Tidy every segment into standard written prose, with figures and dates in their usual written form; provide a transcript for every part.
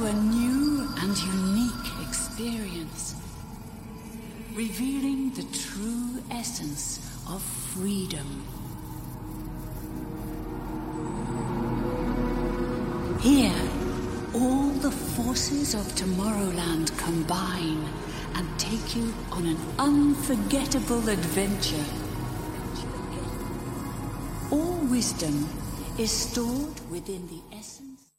a new and unique experience, revealing the true essence of freedom. Here, all the forces of Tomorrowland combine and take you on an unforgettable adventure. All wisdom is stored within the essence.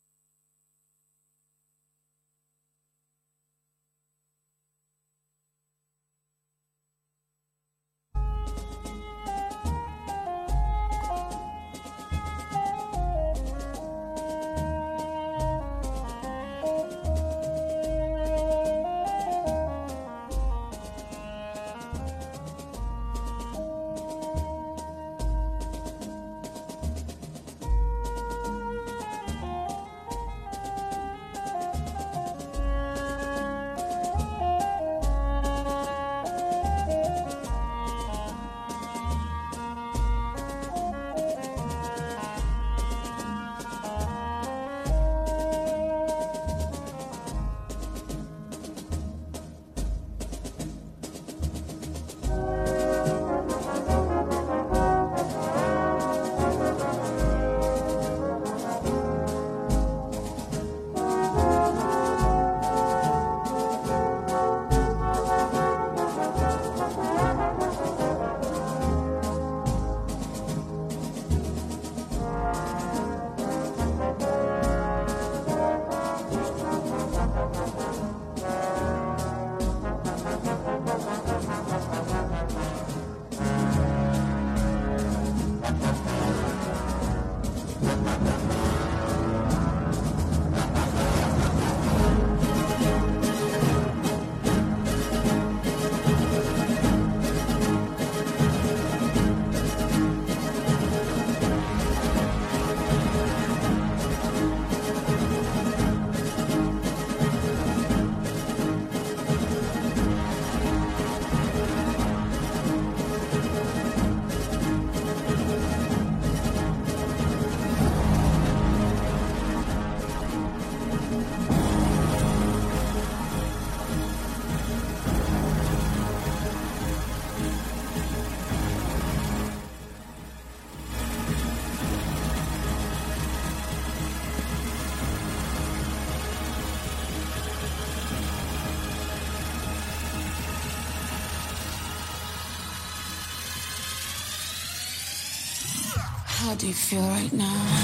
How do you feel right now?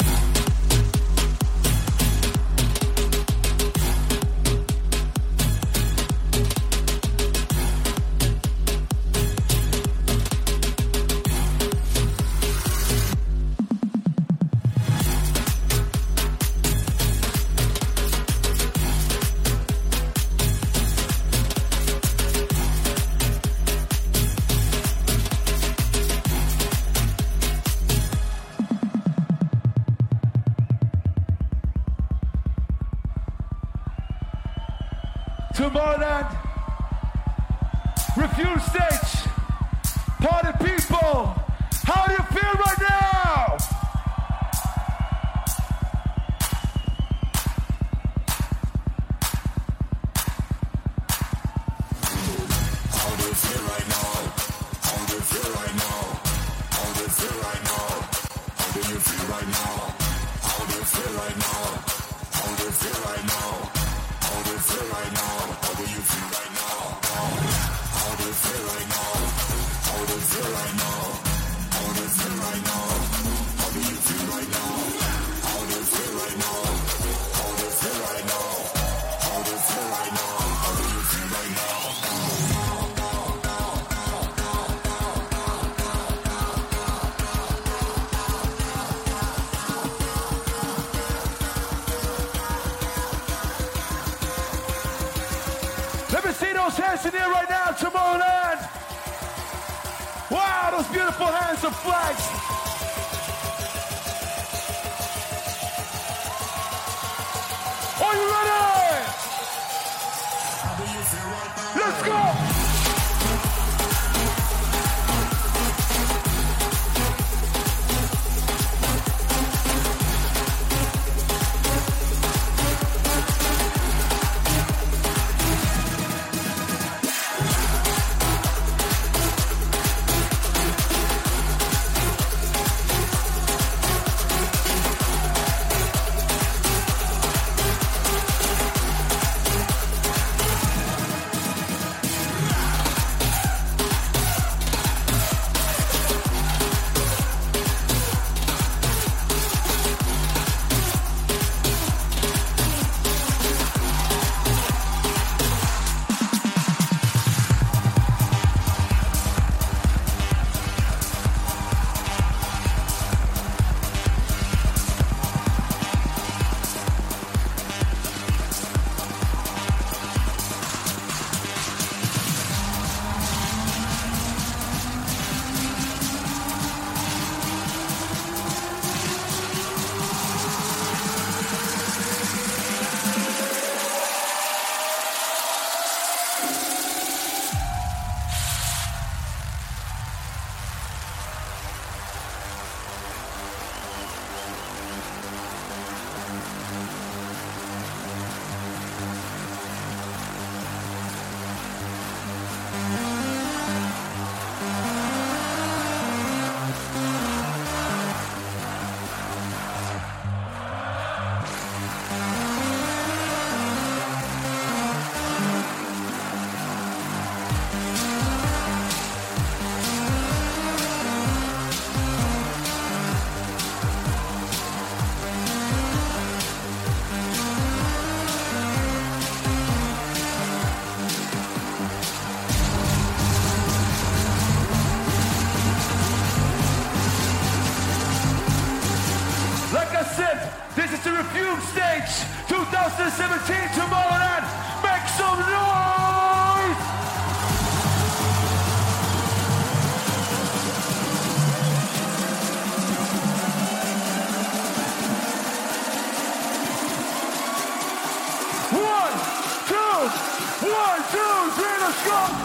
Tomorrowland, Refuse Stage, party people, how do you feel right now? How do you feel right now? How do you feel right now? How do you feel right now? How do you feel right now? How do you feel right now? How do you feel right now? How do you feel right now? How do you feel right now? How do you feel right now? How do you feel right now? How do you feel right now? How do you feel right now? How do you feel right now? How do you feel right now? How do you feel right now? How do you feel right now? Let me see those hands in the air right now, Tomorrowland. Wow, those beautiful hands of flags. Are you ready? Let's go. Dance 2017 Tomorrowland. Make some noise! One, two, three, let's go!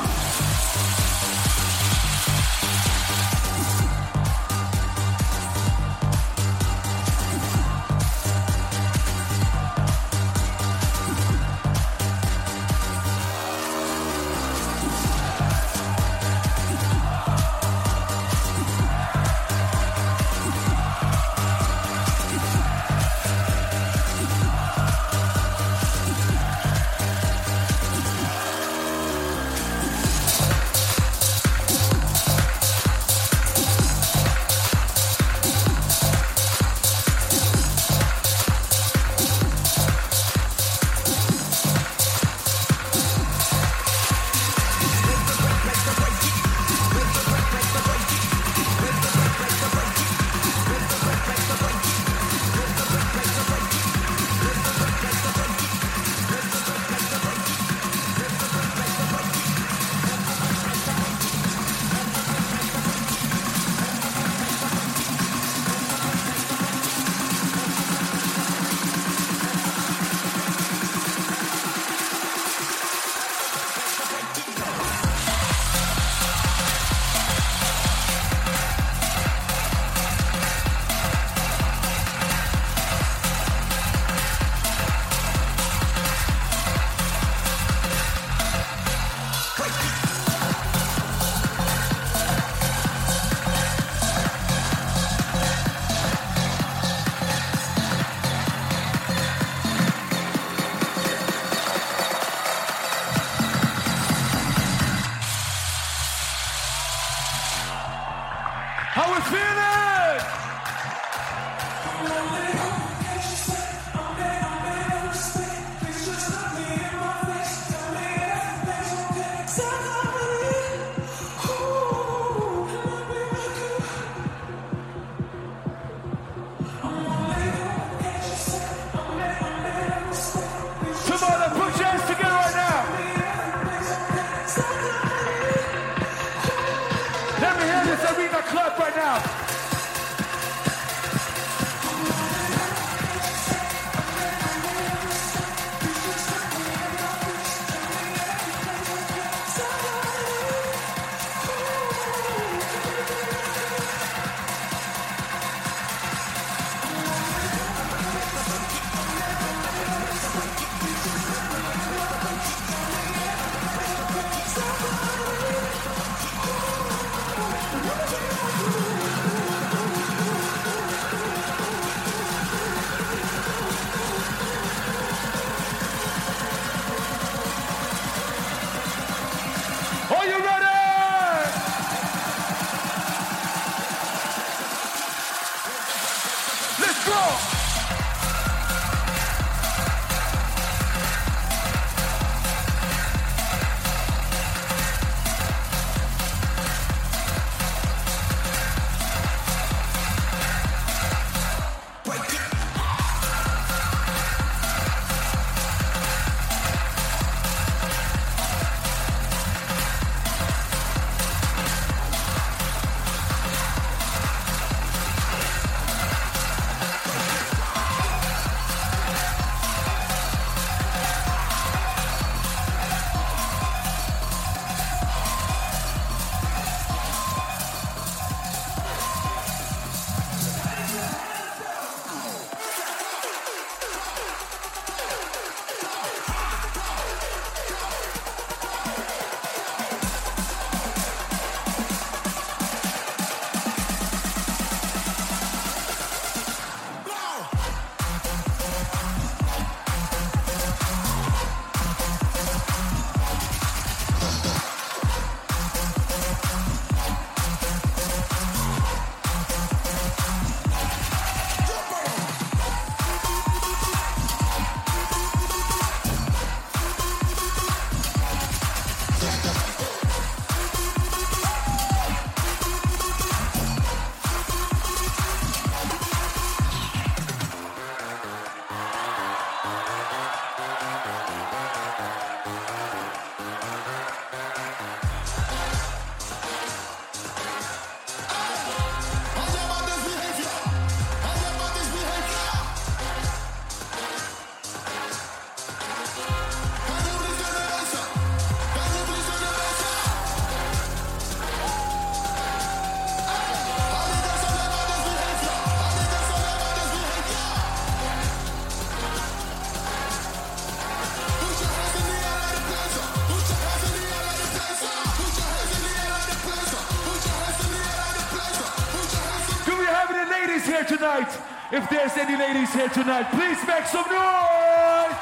tonight. If there's any ladies here tonight, please make some noise.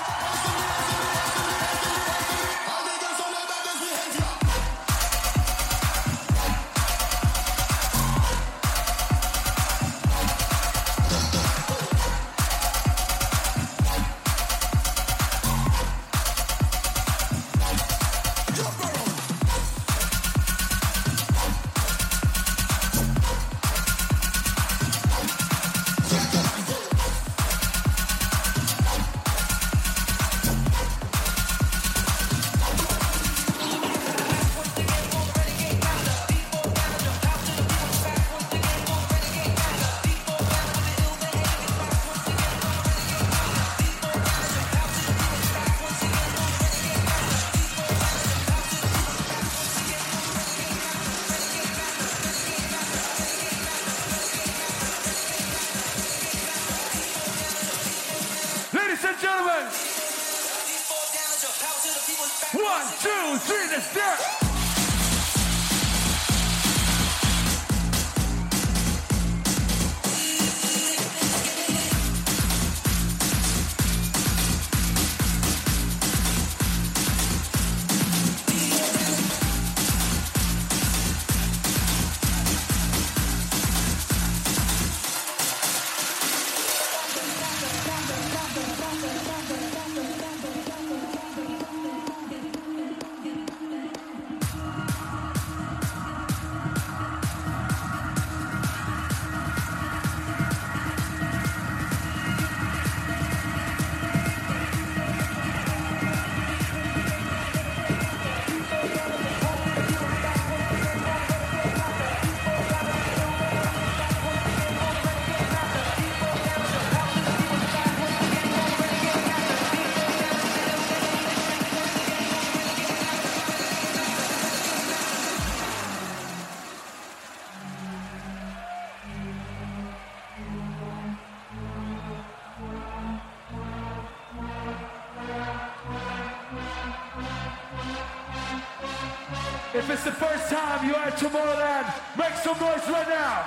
If it's the first time you're at Tomorrowland, make some noise right now.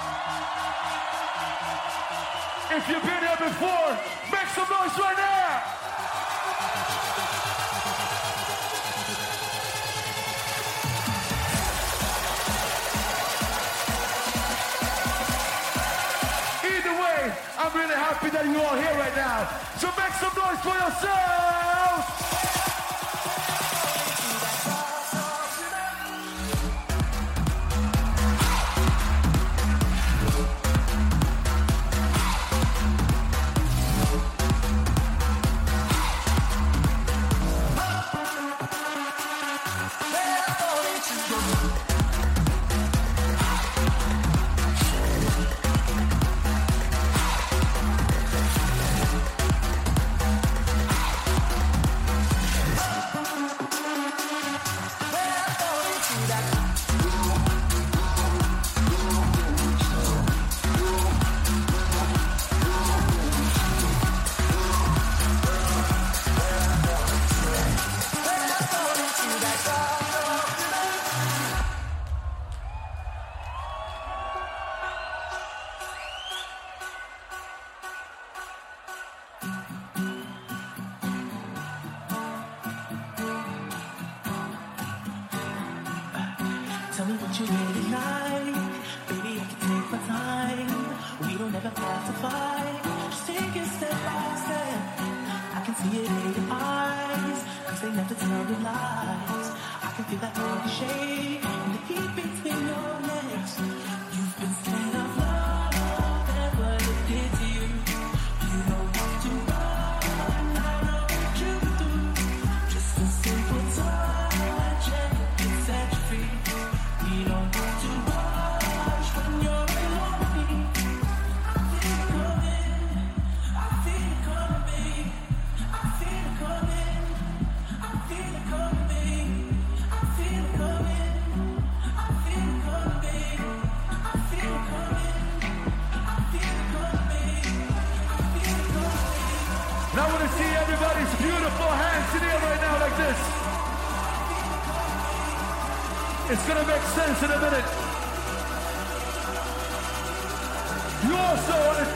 If you've been here before, make some noise right now. Either way, I'm really happy that you're all here right now. So make some noise for yourselves. Tell me what you really like. Baby, I can take my time. We don't ever have to fight. Just take it step by step. I can see it in your eyes, 'cause they never tell the lies. I can feel that body shake and the heat between your legs. You've been scared of love and what it did to you. You don't have to run. I know what you do. Just a simple touch and it can set you free. We don't have to rush when you're alone with me. I feel it coming. I feel it coming. I feel it coming. I feel it coming. I feel it coming. I feel it coming. I feel it coming. I feel it coming. I feel it coming. And I want to see everybody's beautiful hands in the air right now like this. It's gonna make sense in a minute. You also want to...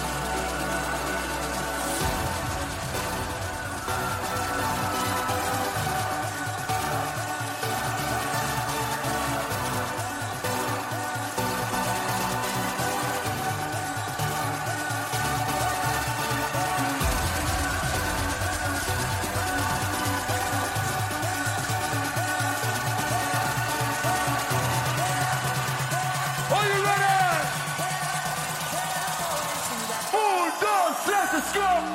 Let's go!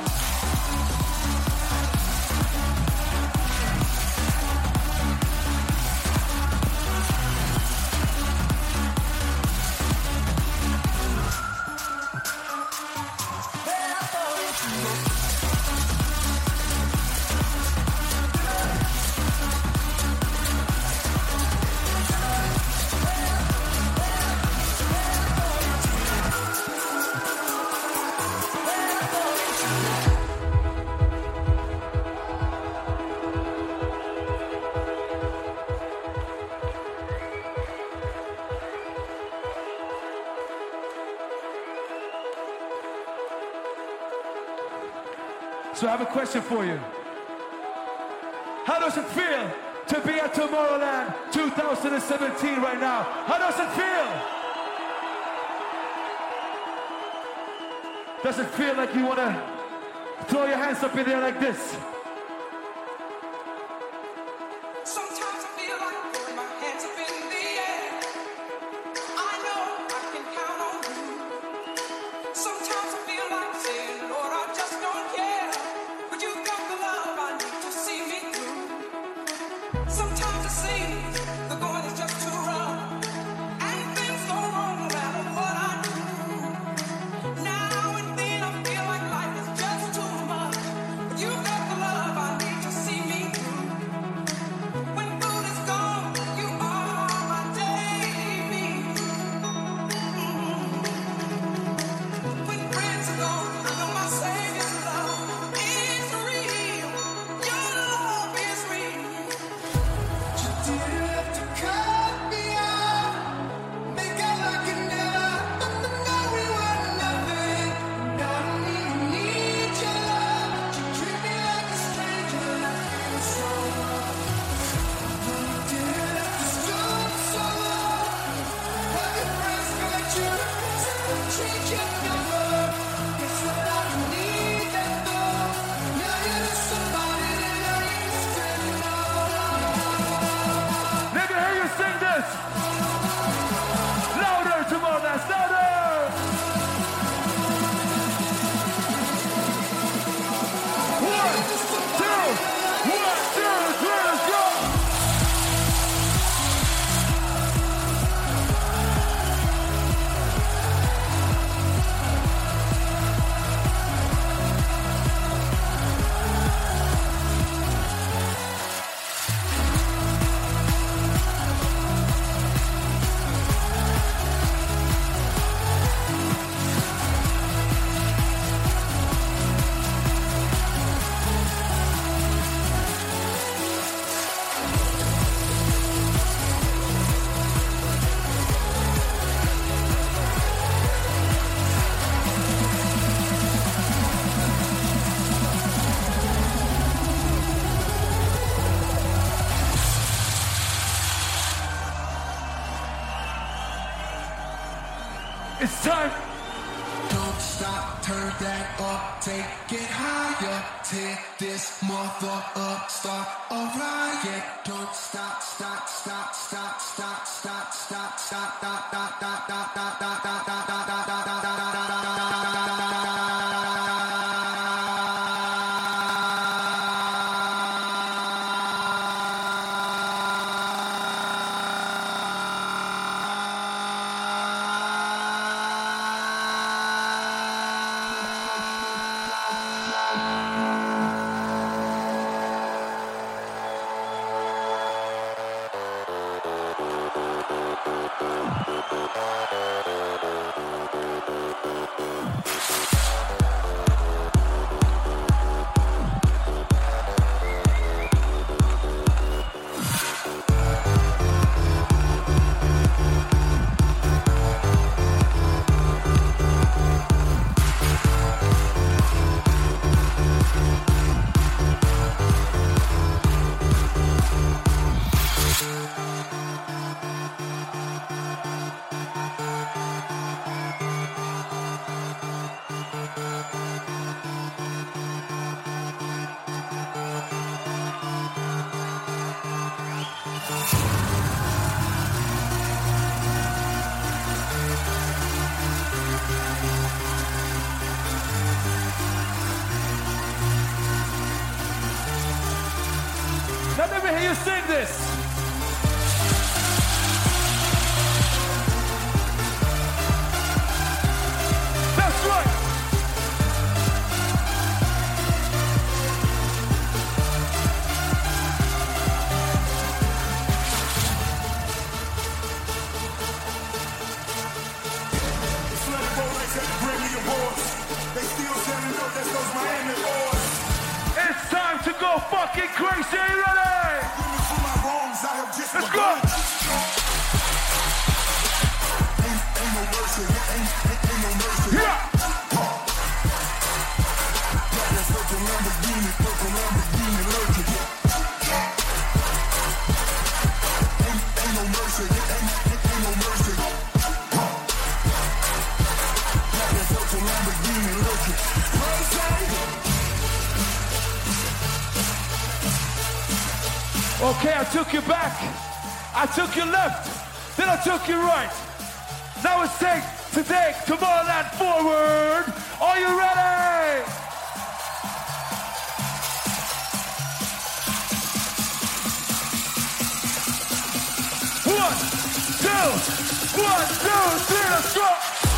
So I have a question for you. How does it feel to be at Tomorrowland 2017 right now? How does it feel? Does it feel like you want to throw your hands up in there like this? Sometimes I feel like throwing my hands up in the air. I know I can count on you. Sometimes I feel like saying, Lord, I just don't care. But you've got the love I need to see me through. Sometimes it seems the going is just too rough, and things go wrong no matter what I do. Now and then I feel like life is just too much. But you've got the love I need to see me through. When food is gone, you are my daily meal. When friends are gone, I know my Savior's love is real. Your love is real. You didn't have to cut me off, make out like you never. Now we were nothing. Now I don't even need your love. You treat me like a stranger. And so you didn't have to stoop so low. Why your friends got you? Change your number. Guess what? I don't need that though. Now you're just somebody that I used to know. Let me hear you sing this. Louder, Tomorrowland, louder. 1, 2, 3, let's go. It's time. Don't stop, turn that up, take it higher. Tear this mother up, start a riot. Don't stop, stop, stop, stop, stop, stop, stop, stop, stop, stop, stop, stop, stop, stop, stop, stop. Now let me hear you sing this. That's right. It's time to go fucking crazy. Are you ready? Let's go. Yeah. Okay, I took you back, I took you left, then I took you right. Now it's time to take Tomorrowland forward. Are you ready? One, two, three, let's go.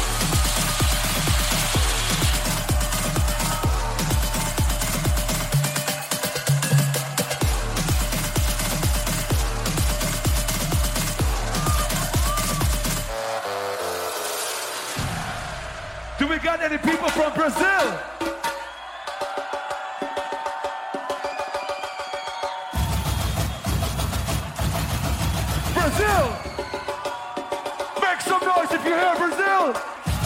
Do we got any people from Brazil? Brazil! Make some noise if you're here, Brazil!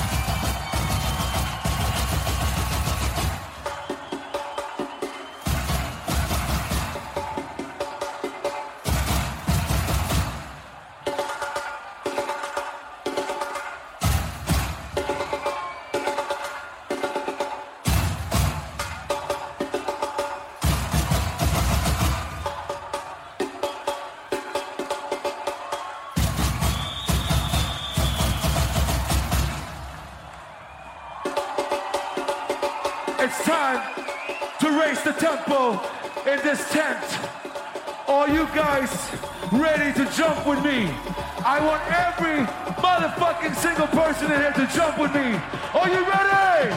It's time to raise the tempo in this tent. Are you guys ready to jump with me? I want every motherfucking single person in here to jump with me. Are you ready?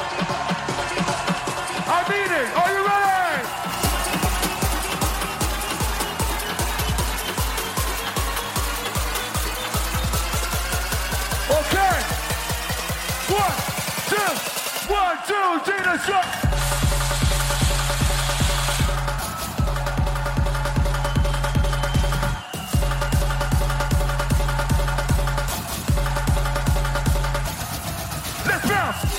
I mean it. Are you ready? Okay. 1, 2, 3, let's go. Let's bounce.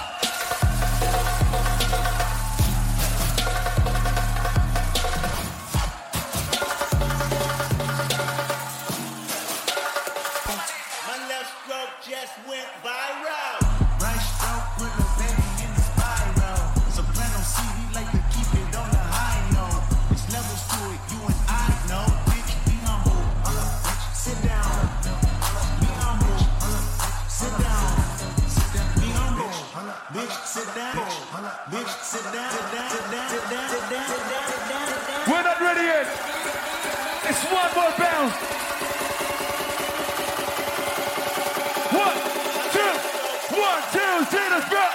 My left stroke just went viral. Right stroke put the baby in the spiral. Soprano C, we like to keep it on the high note. There's levels to it, you and I know. Bitch, be humble. Bitch, sit down. Be humble. Sit down. Be humble. Bitch, sit down. Bitch, sit down. Sit down. Sit down. Sit down. Sit down. Sit down. We're not ready yet. It's one more bounce. 1, 2, 3, let's go.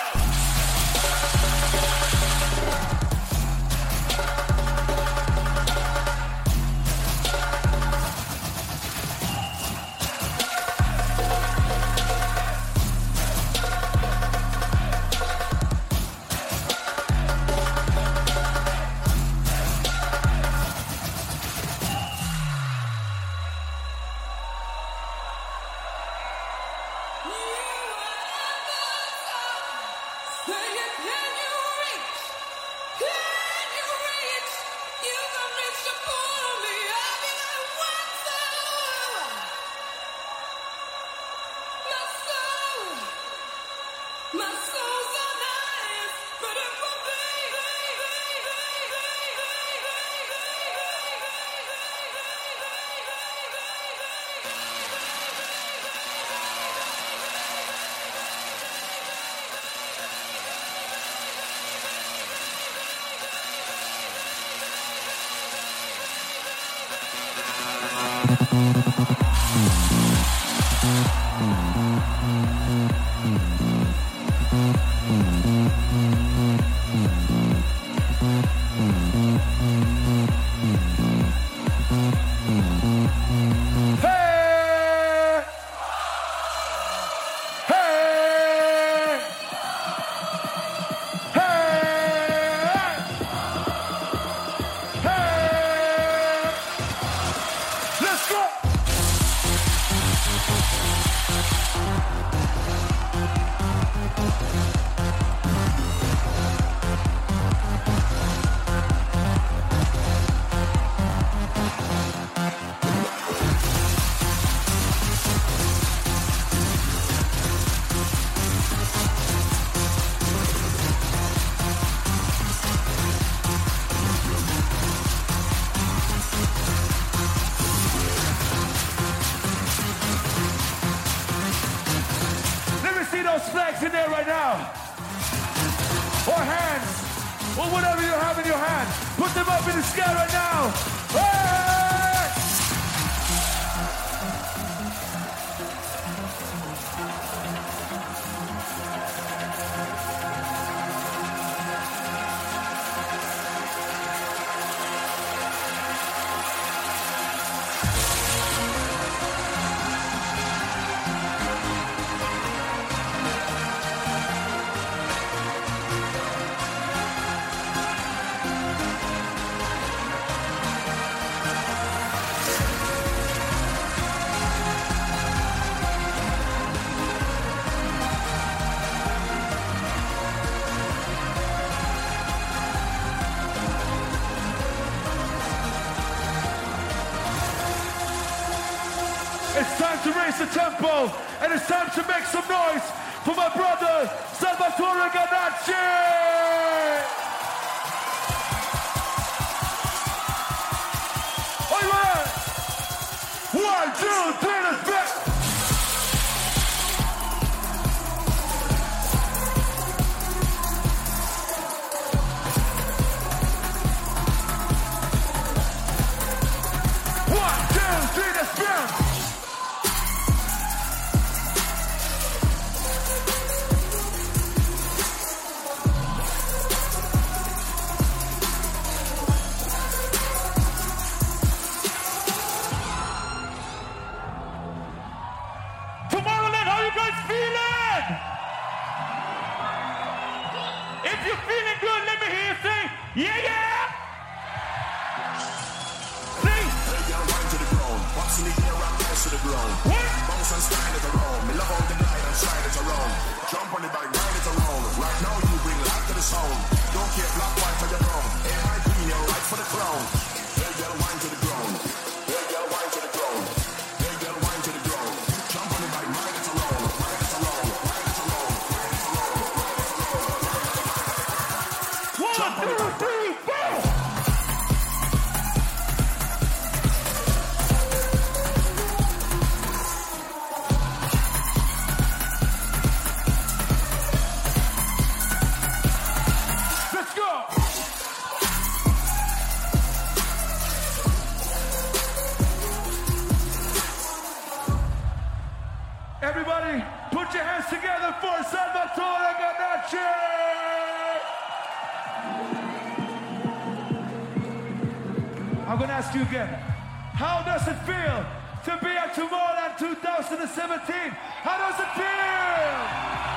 It's time to raise the tempo, and it's time to make some noise for my brother, Salvatore Ganacci! All right! 1, 2, 3, let's go! Everybody, put your hands together for Salvatore Ganacci! I'm gonna ask you again. How does it feel to be at Tomorrowland 2017? How does it feel?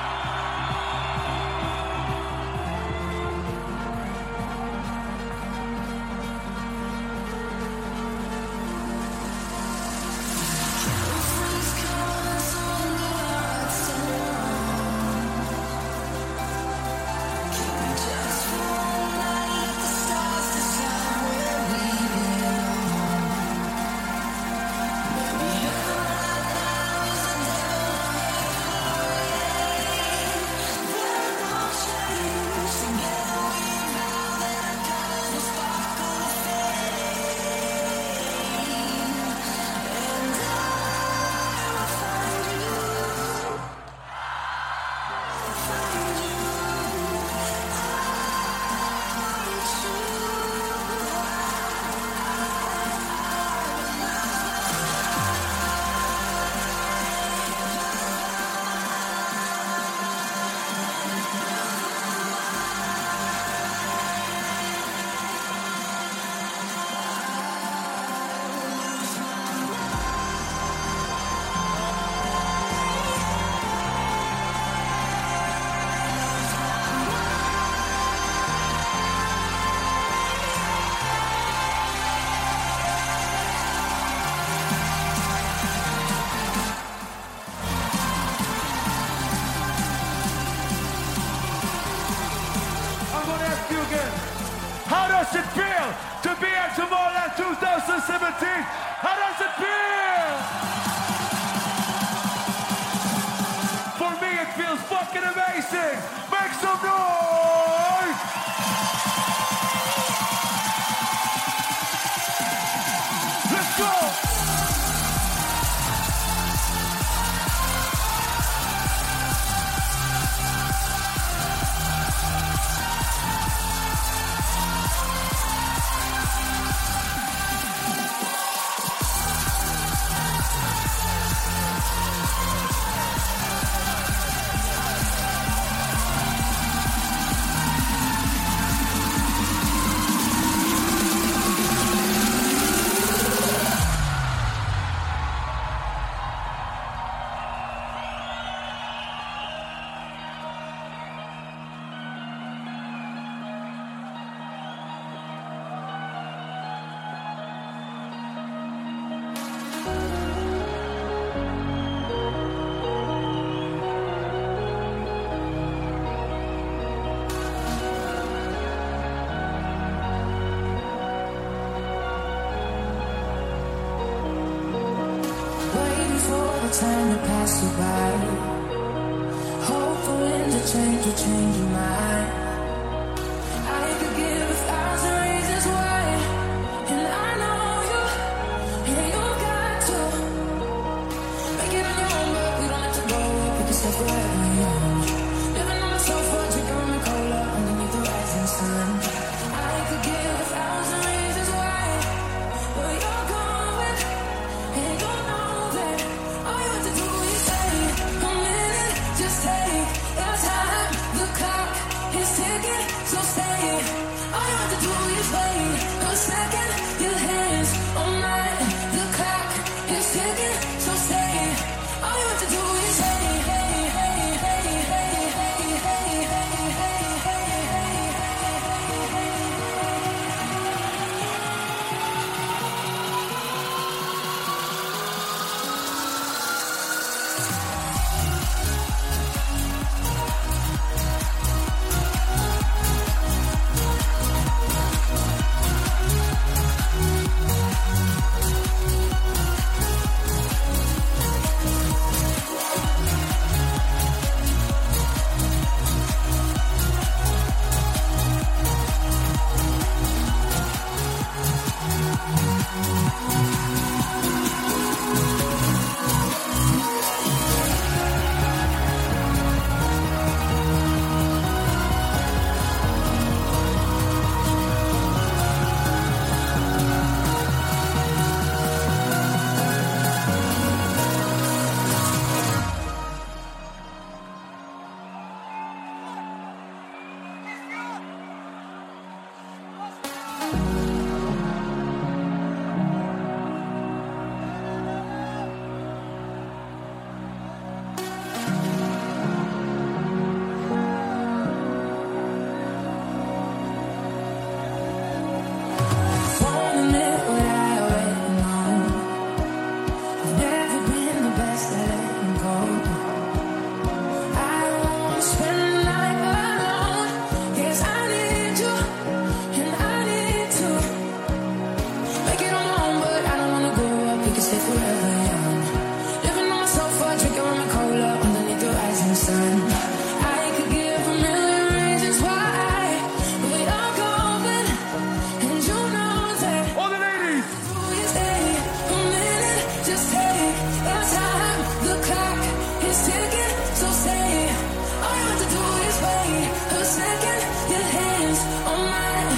Time to pass you by. Hope for when the change will change your mind. I could give 1,000 reasons why, and I know you, and you've got to make it on your own, but we don't have to go up. We can stay forever young. Living on the sofa, drinking rum and cola underneath the rising sun. I could give 1,000 reasons why, but you're going, and you know that. All you have to do is stay a minute, just take your time. The clock is ticking, so stay. All you have to do is wait a second. Your hands on mine. The clock is ticking, so stay. All you have to do is stay. Hey, hey, hey, hey, hey, hey, hey, hey, hey,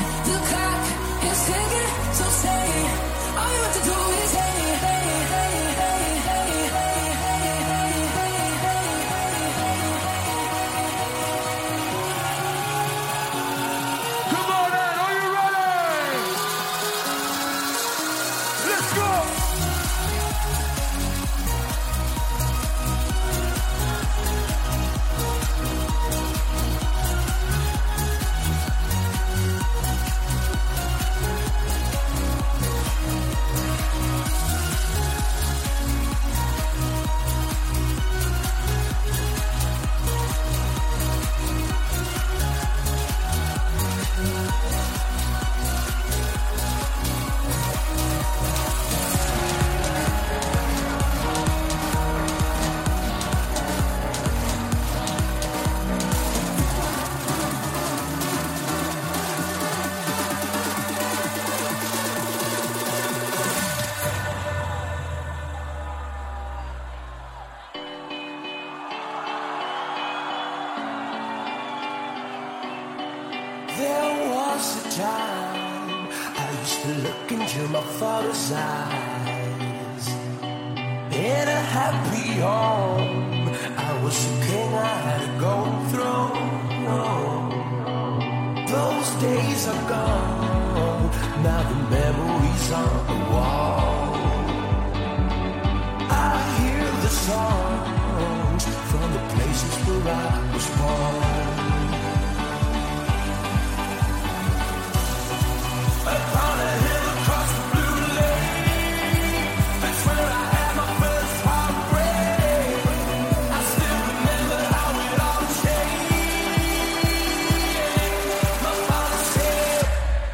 All you have to do is hey, hey, hey. used to look into my father's eyes. In a happy home, I was a king, I had a golden throne. Those days are gone, now the memories on the wall. I hear the songs from the places where I was born. Upon a hill across the blue lake, that's where I had my first heartbreak. I still remember how it all changed. My father said,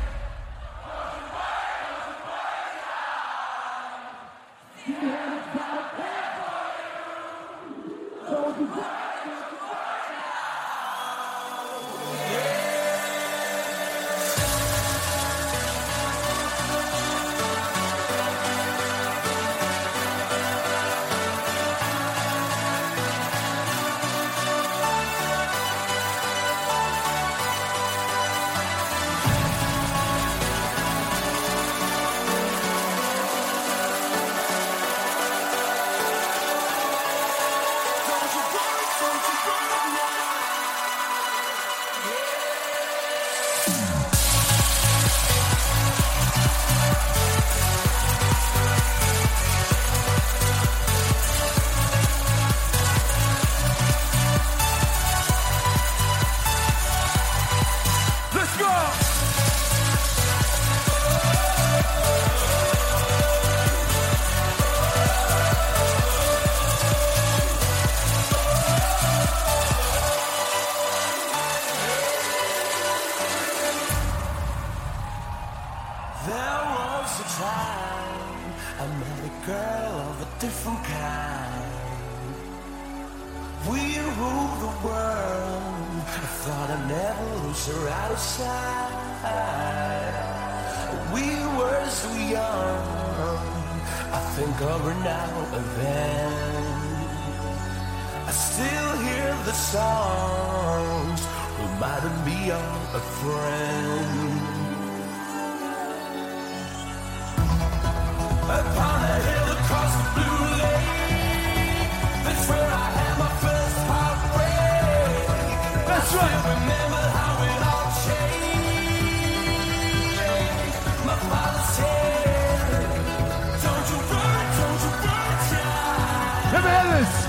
there was a time I met a girl of a different kind. We ruled the world. I thought I'd never lose her out of sight. We were so young, I think of her now and then. I still hear the songs reminding me of a friend. Upon a hill across the blue lake, that's where I had my first heartbreak. That's right. I still remember how it all changed. My father said, don't you worry, child. Let me hear this.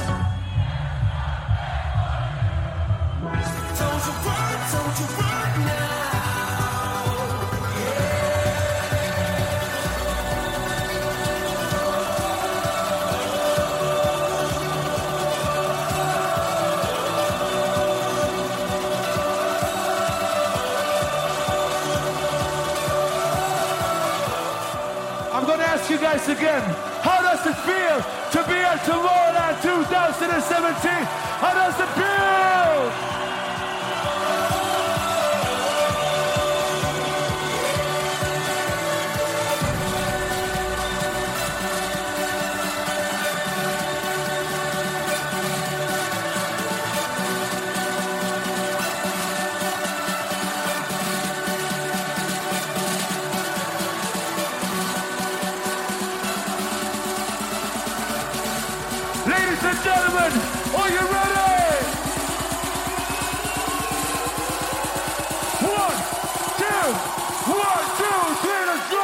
Don't you worry now. I'm going to ask you guys again, how does it feel to be at Tomorrowland 2017? How does it feel? Ladies and gentlemen, are you ready? 1, 2, 3, let's go!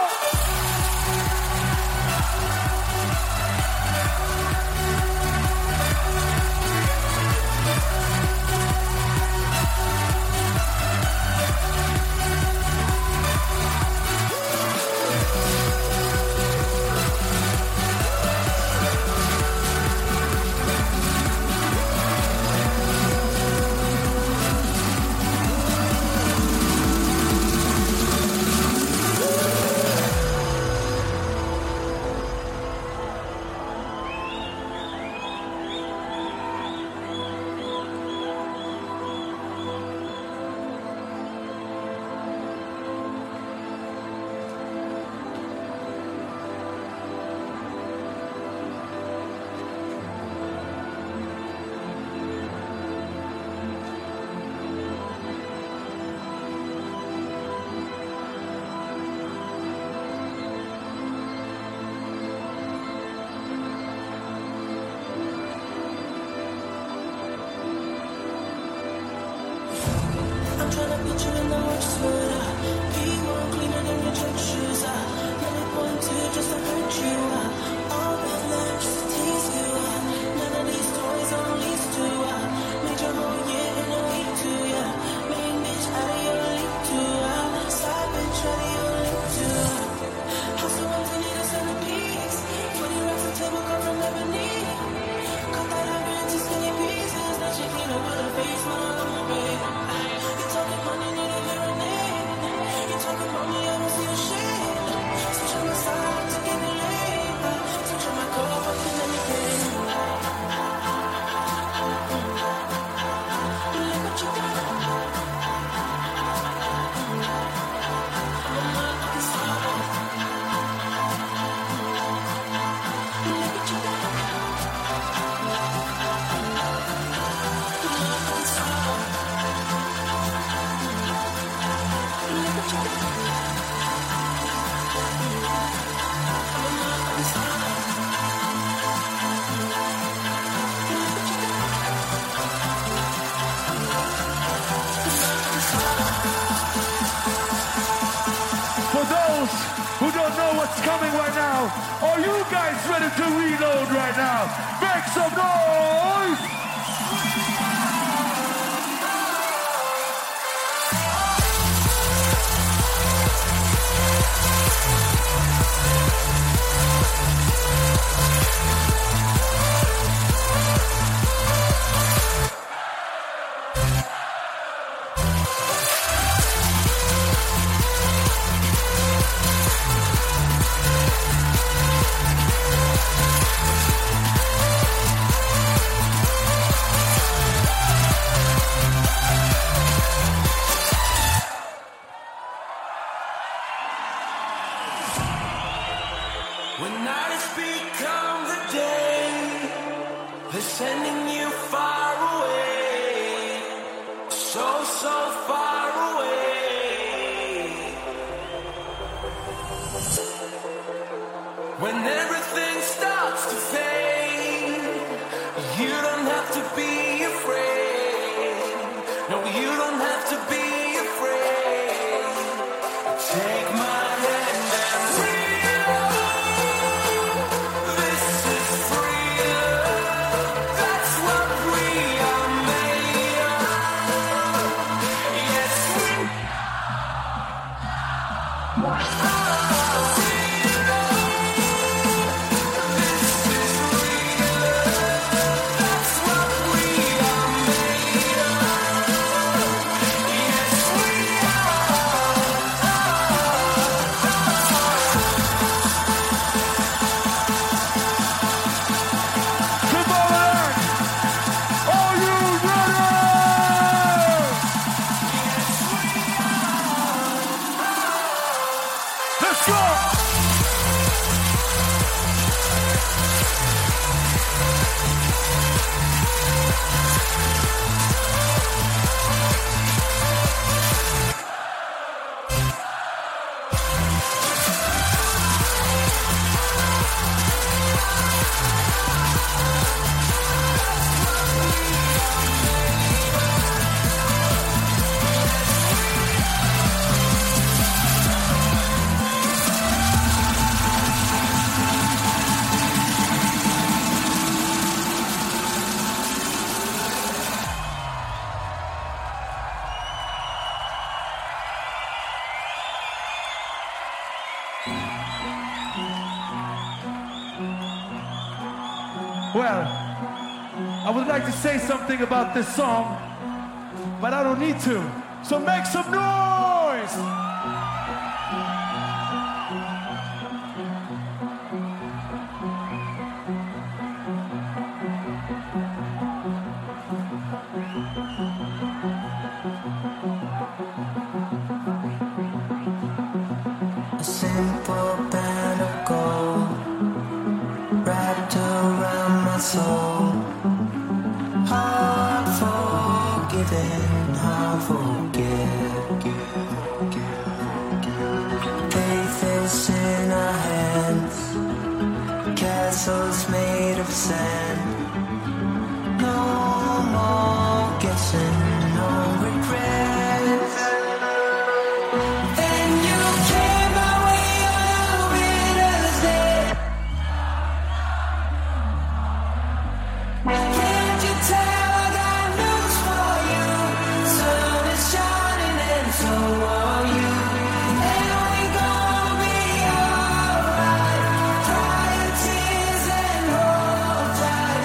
what's coming right now. Are you guys ready to reload right now? Make some noise! When nights become the day, they're sending you far away, so, so far away. When everything starts to fade, you don't have to be afraid. No, you don't have to be afraid. Take my hand and Well, I would like to say something about this song, but I don't need to. So make some noise! A simple band of gold wrapped around my soul. Heart forgiven, heart forgive. Faith is in our hands, castles made of sand. No more guessing, no regrets. Then you came my way on a winter's day. Can't you tell I got news for you? Sun is shining and so are you. And we gonna be alright. Dry your tears and hold tight.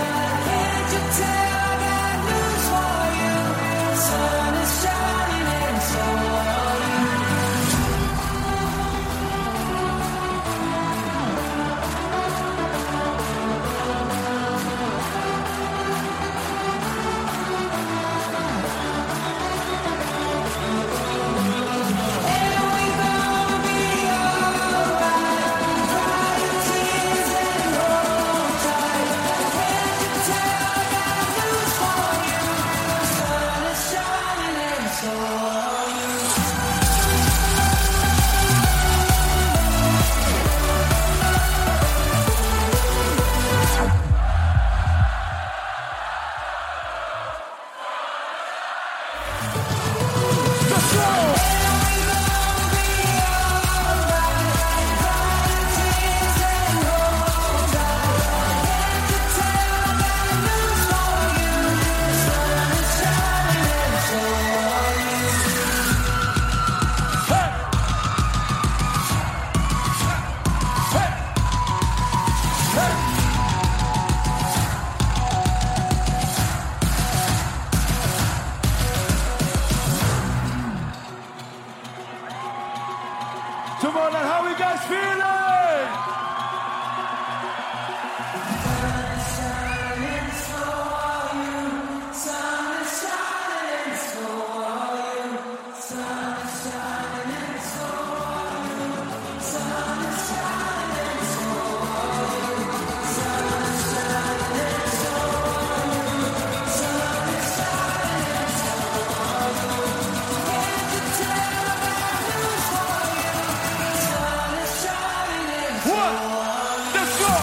Let's go.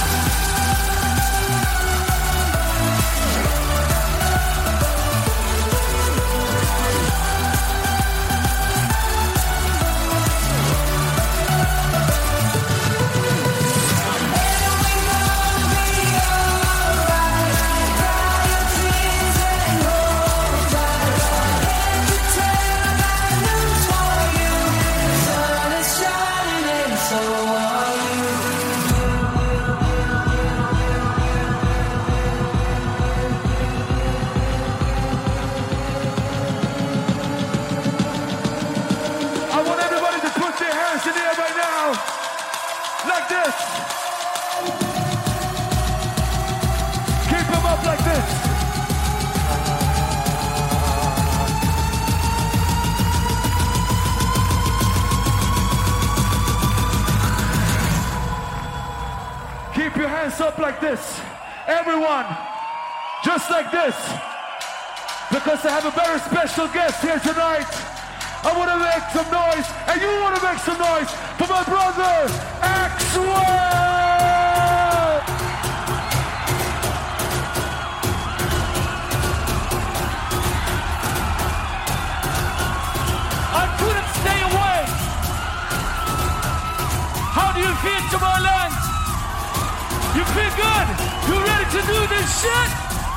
Up like this, everyone, just like this, because I have a very special guest here tonight. I want to make some noise, and you want to make some noise for my brother, Axwell! I couldn't stay away. How do you feel, Tomorrowland? You feel good? You ready to do this shit?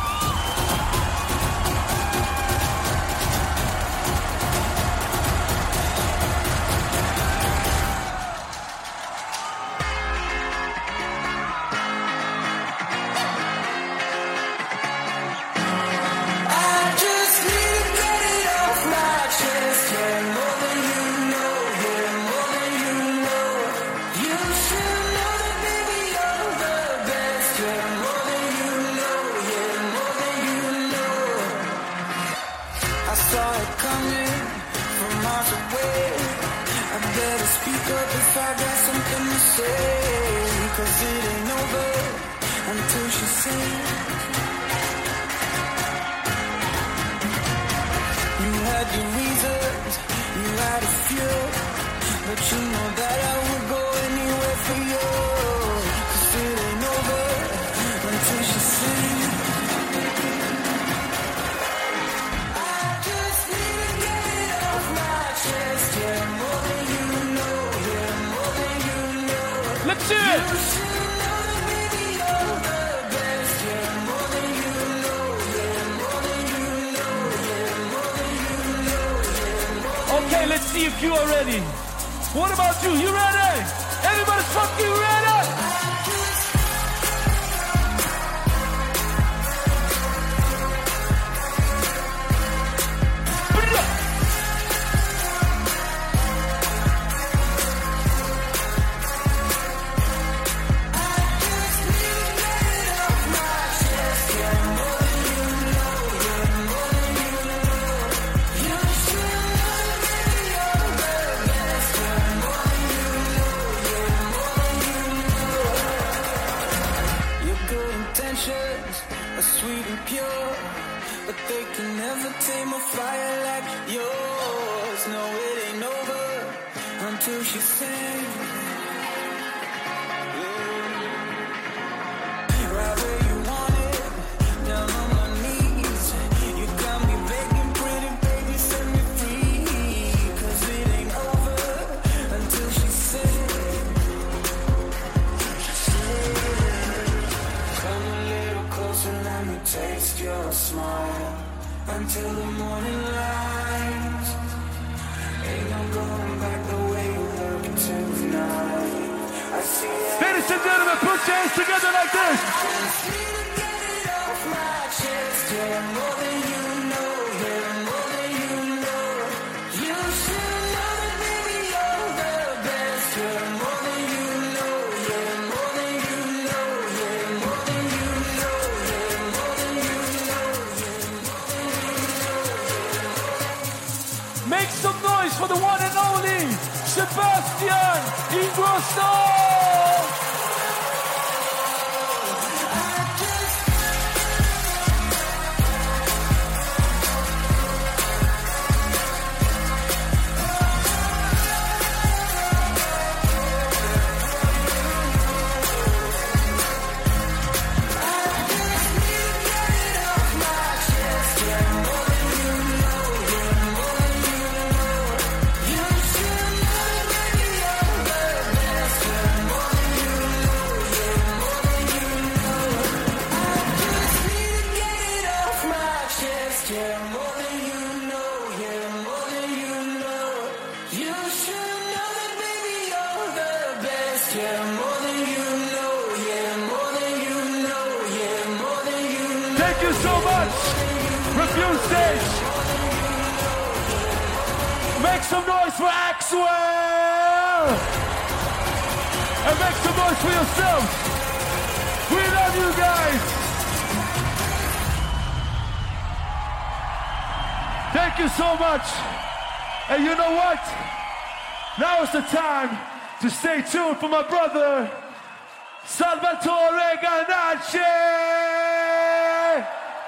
Okay, let's see if you are ready. What about you? You ready? Everybody's fucking ready? Ladies and gentlemen, put your hands together like this. Make some noise for the one and only Sebastian Ingrosso! Yeah, more than you know. Yeah, more than you know. Yeah, more than you know. Thank you so much. Review stage. Make some noise for Axwell. And make some noise for yourself. We love you guys. Thank you so much. And you know what? Now is the time to stay tuned for my brother, Salvatore Ganacci.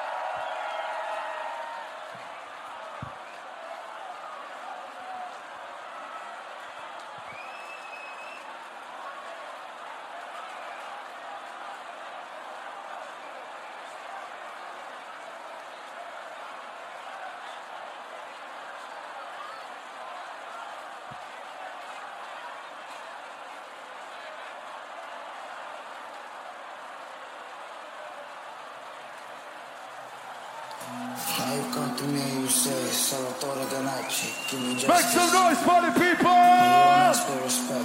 Now you come to me and you say, Salvatore Ganacci, give me justice. Make some noise for the people! You don't ask for respect.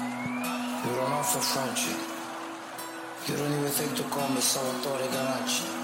You don't offer friendship. You don't even think to call me Salvatore Ganacci.